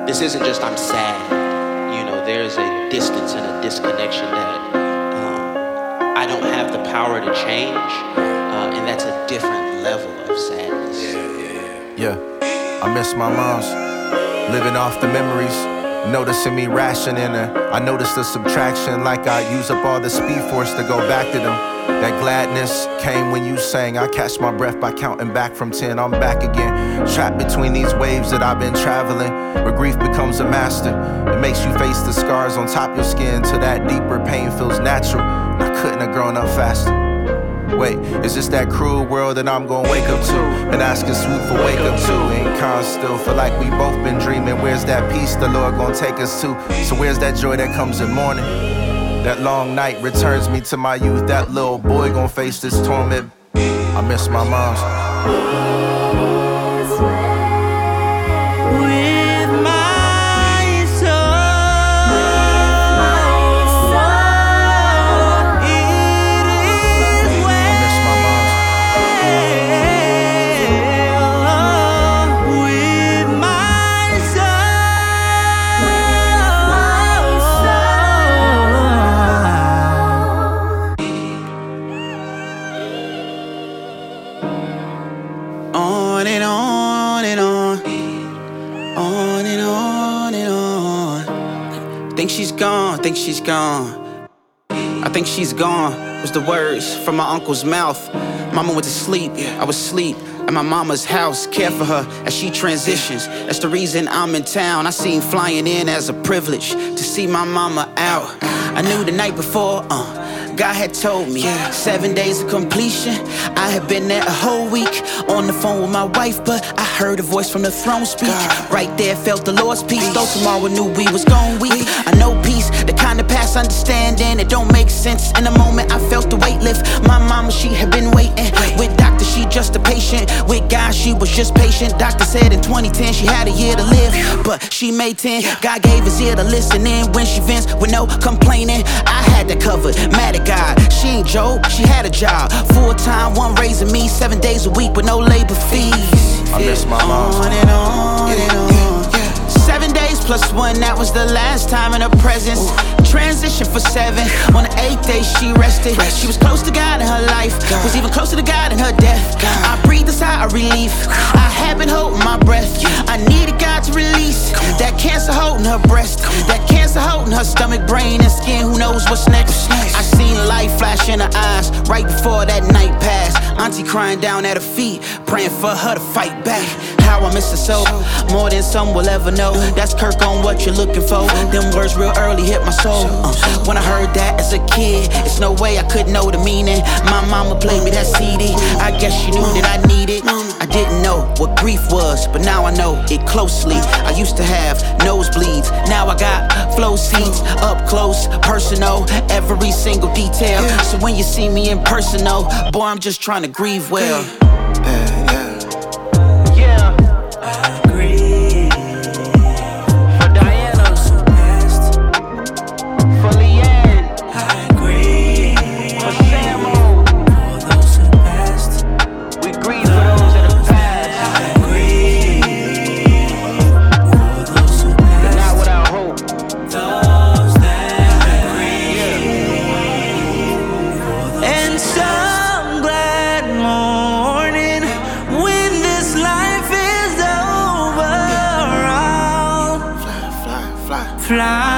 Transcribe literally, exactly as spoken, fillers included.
this isn't just I'm sad. You know, there's a distance and a disconnection that um, I don't have the power to change, uh, and that's a different level of sadness. Yeah, yeah, yeah. I miss my mom's, living off the memories. Noticing me rationing her, I noticed the subtraction, like I use up all the speed force to go back to them. That gladness came when you sang. I catch my breath by counting back from ten. I'm back again, trapped between these waves that I've been traveling, where grief becomes a master. It makes you face the scars on top your skin till that deeper pain feels natural. And I couldn't have grown up faster. Wait, is this that cruel world that I'm gonna wake up to? And asking Swoop for wake up too. Ain't con still, feel like we both been dreaming. Where's that peace the Lord gonna take us to? So where's that joy that comes in morning? That long night returns me to my youth. That little boy gon' face this torment. I miss my mom's. On and on and on, on and on and on. Think she's gone, think she's gone. I think she's gone was the words from my uncle's mouth. Mama went to sleep, I was asleep at my mama's house. Care for her as she transitions. That's the reason I'm in town. I seen flying in as a privilege to see my mama out. I knew the night before, uh God had told me, seven days of completion. I had been there a whole week, on the phone with my wife, but I heard a voice from the throne speak. Right there, felt the Lord's peace. Though tomorrow knew we was gon' weep. I know peace, the kind of past understanding. It don't make sense. In the moment, I felt the weight lift. My mama, she had been waiting. With doctor, she just a patient. With God, she was just patient. Doctor said in twenty ten, she had a year to live, but she made ten. God gave his ear to listen in when she vents with no complaining. I had that covered, mad at God. She ain't Job, she had a job. Full time, one raising me, seven days a week with no labor fees. I miss my mom. On and on and on. Seven days plus one, that was the last time in her presence. Transition for seven. On the eighth day, she rested. She was close to God in her life, was even closer to God in her death. I breathed a sigh of relief. I had been holding my breath. I needed God to release that cancer holding her breast, that cancer holding her stomach, brain, and skin. Who knows what's next? I seen light flash in her eyes right before that night passed. Auntie crying down at her feet, praying for her to fight back. How I miss her so, more than some will ever know. That's Kirk on what you're looking for. Them words real early hit my soul. Uh, when I heard that as a kid, it's no way I could know the meaning. My mama played me that C D. I guess she knew that I needed. I didn't know what grief was, but now I know it closely. I used to have nosebleeds, now I got flow seats, up close, personal, every single detail. So when you see me in person, though, boy, I'm just trying to grieve well. Yeah, yeah. Fly